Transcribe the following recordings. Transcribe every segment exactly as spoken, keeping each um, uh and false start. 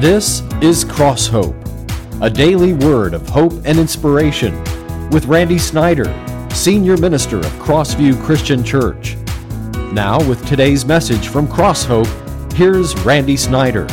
This is Cross Hope, a daily word of hope and inspiration with Randy Snyder, Senior Minister of Crossview Christian Church. Now with today's message from Cross Hope, here's Randy Snyder.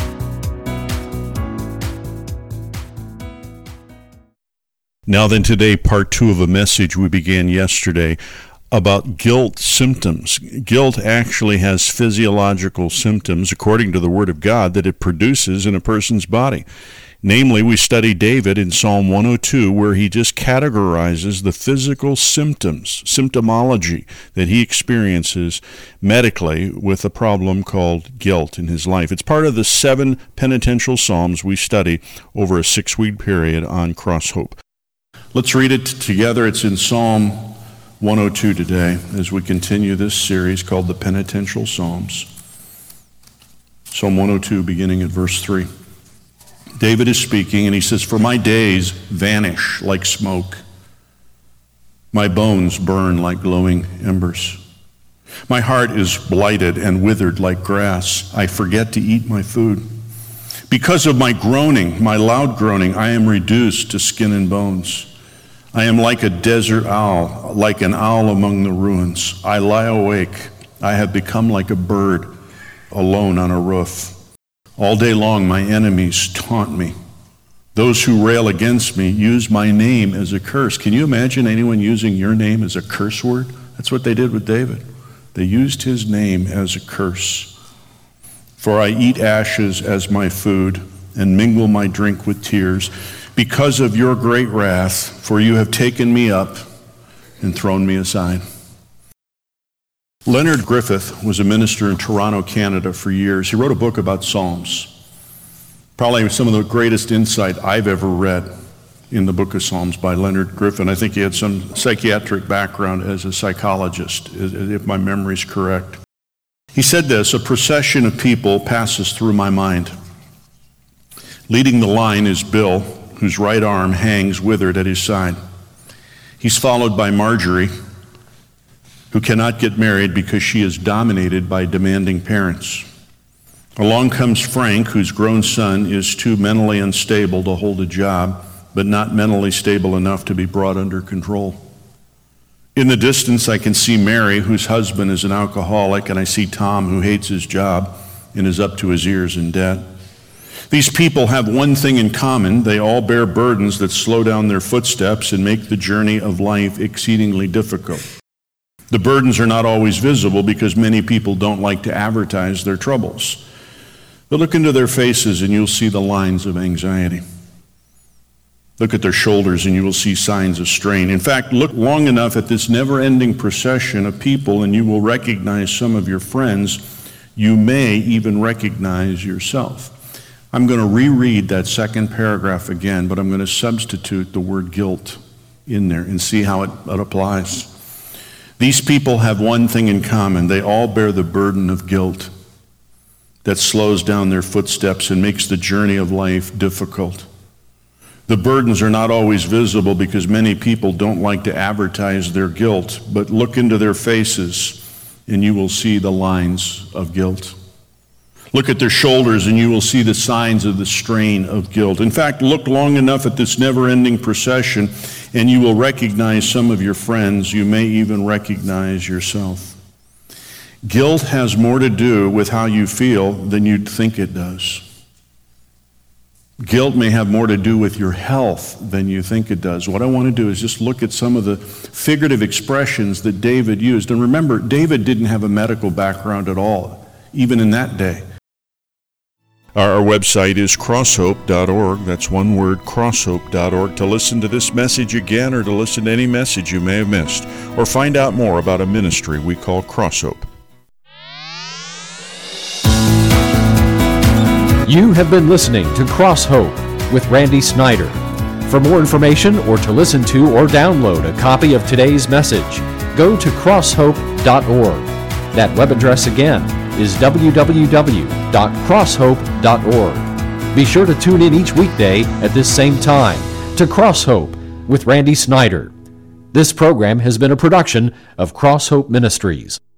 Now then, today, part two of a message we began yesterday about guilt symptoms. Guilt actually has physiological symptoms, according to the Word of God, that it produces in a person's body. Namely, we studied David in Psalm one oh two, where he just categorizes the physical symptoms, symptomology that he experiences medically with a problem called guilt in his life. It's part of the seven penitential psalms we study over a six-week period on Cross Hope. Let's read it together. It's in Psalm one oh two today as we continue this series called the Penitential Psalms. Psalm one oh two, beginning at verse three. David is speaking, and he says, "For my days vanish like smoke. My bones burn like glowing embers. My heart is blighted and withered like grass. I forget to eat my food. Because of my groaning, my loud groaning, I am reduced to skin and bones. I am like a desert owl, like an owl among the ruins. I lie awake. I have become like a bird alone on a roof. All day long my enemies taunt me. Those who rail against me use my name as a curse." Can you imagine anyone using your name as a curse word? That's what they did with David. They used his name as a curse. "For I eat ashes as my food and mingle my drink with tears. Because of your great wrath, for you have taken me up and thrown me aside." Leonard Griffith was a minister in Toronto, Canada for years. He wrote a book about Psalms. Probably some of the greatest insight I've ever read in the book of Psalms by Leonard Griffith. I think he had some psychiatric background as a psychologist, if my memory is correct. He said this, "A procession of people passes through my mind. Leading the line is Bill, whose right arm hangs withered at his side. He's followed by Marjorie, who cannot get married because she is dominated by demanding parents. Along comes Frank, whose grown son is too mentally unstable to hold a job, but not mentally stable enough to be brought under control. In the distance, I can see Mary, whose husband is an alcoholic, and I see Tom, who hates his job and is up to his ears in debt. These people have one thing in common. They all bear burdens that slow down their footsteps and make the journey of life exceedingly difficult. The burdens are not always visible because many people don't like to advertise their troubles. But look into their faces and you'll see the lines of anxiety. Look at their shoulders and you will see signs of strain. In fact, look long enough at this never-ending procession of people and you will recognize some of your friends. You may even recognize yourself." I'm going to reread that second paragraph again, but I'm going to substitute the word guilt in there and see how it, it applies. "These people have one thing in common. They all bear the burden of guilt that slows down their footsteps and makes the journey of life difficult. The burdens are not always visible because many people don't like to advertise their guilt, but look into their faces and you will see the lines of guilt. Look at their shoulders and you will see the signs of the strain of guilt. In fact, look long enough at this never-ending procession and you will recognize some of your friends. You may even recognize yourself. Guilt has more to do with how you feel than you'd think it does. Guilt may have more to do with your health than you think it does. What I want to do is just look at some of the figurative expressions that David used. And remember, David didn't have a medical background at all, even in that day. Our website is crosshope dot org. That's one word, crosshope dot org, to listen to this message again or to listen to any message you may have missed, or find out more about a ministry we call Cross Hope. You have been listening to Cross Hope with Randy Snyder. For more information or to listen to or download a copy of today's message, go to crosshope dot org. That web address again is w w w dot crosshope dot org. Be sure to tune in each weekday at this same time to Cross Hope with Randy Snyder. This program has been a production of Cross Hope Ministries.